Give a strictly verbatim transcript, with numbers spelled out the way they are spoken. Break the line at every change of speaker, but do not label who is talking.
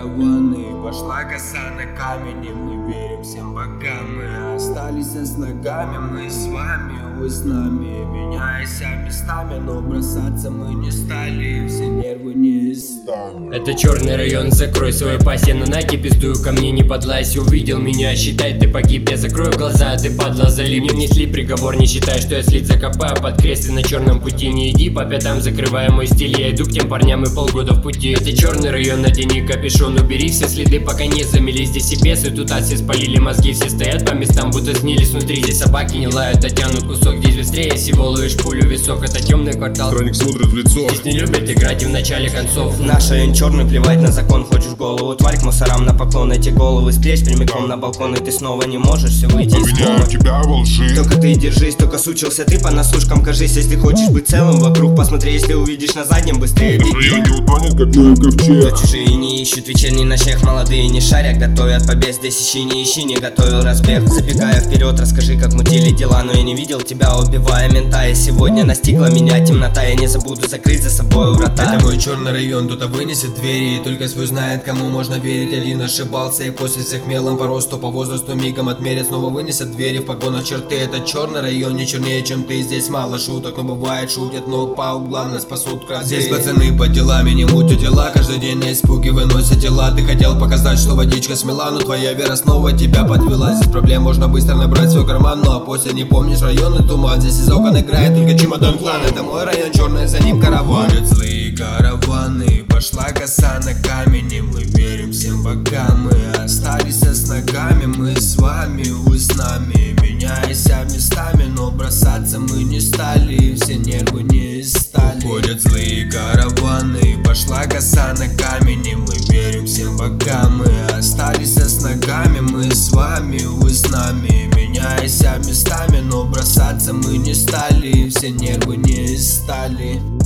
караваны, пошла коса на камень, и мы верим всем богам. Мы остались с ногами, мы с вами, вы с нами, меняясь местами, но бросаться мы не стали, все нервы не стали.
Это черный район, закрой свой пасть, я на наке пиздую, ко мне не подлазь. Увидел меня, считай, ты погиб, я закрою глаза, ты падла залип. Мне внесли приговор, не считай, что я слит закопаю под крест, и на черном пути не иди по пятам, закрывая мой стиль. Я иду к тем парням и полгода в пути. Это черный район, надени капюшон, убери все следы, пока не замели. Здесь и бесы, тут все спалили мозги, все стоят по местам, будто снились внутри. Здесь собаки не лают, а тянут кусок, здесь быстрее всего ловишь пулю в висок. Это темный квартал,
Хроник смотрит в лицо.
Здесь не любят играть и в начале концов.
Наш район черный, плевать на закон, хочешь голову тварь к мусорам на поклон. Эти головы с плеч прямиком на балкон, и ты снова не можешь все выйти из
Обвиняю
дома.
тебя во лжи.
Только ты держись, только сучился ты по наслушкам, кажись. Если хочешь быть целым вокруг, посмотри, если увидишь на заднем, быстрее
Наш
беги.
район не утонет, как твой ковчег.
Но чужие не ищут вечерний ночлег, молодые не шарят, готовят побед. Здесь ищи, не ищи, не готовил разбег. Забегая вперед, расскажи, как мутили дела, но я не видел тебя, убивая мента. И сегодня настигла меня темнота, я не забуду закрыть за собой врата.
Это мой черный район, кто-то вынесет двери, и только свой знает, кому можно верить. Один ошибался, и после всех мелом по росту, по возрасту мигом отмерят, снова вынесет двери в погонах черты. Это черный район, не чернее, чем ты. Здесь мало шуток, но бывает шутят, но по углам нас спасут красы. Здесь пацаны под делами не мутят дела, каждый день на испуге выносят дела. Ты хотел показать, что водичка смела, но твоя вера снова тебя подвела. Здесь проблем можно быстро набрать в свой карман, ну а после не помнишь районный туман. Здесь из окон играет только чемодан клан. Это мой район черный, за ним караван. Ходят злые караваны, пошла коса на камень, и мы верим всем богам. Мы остались с ногами, мы с вами, вы с нами, меняясь местами, но бросаться мы не стали, все нервы не стали. Ходят злые караваны, пошла коса на камень, и мы верим всем богам. Мы остались с ногами, мы с вами, вы с нами, меняясь местами, но бросаться мы не стали, все нервы не стали.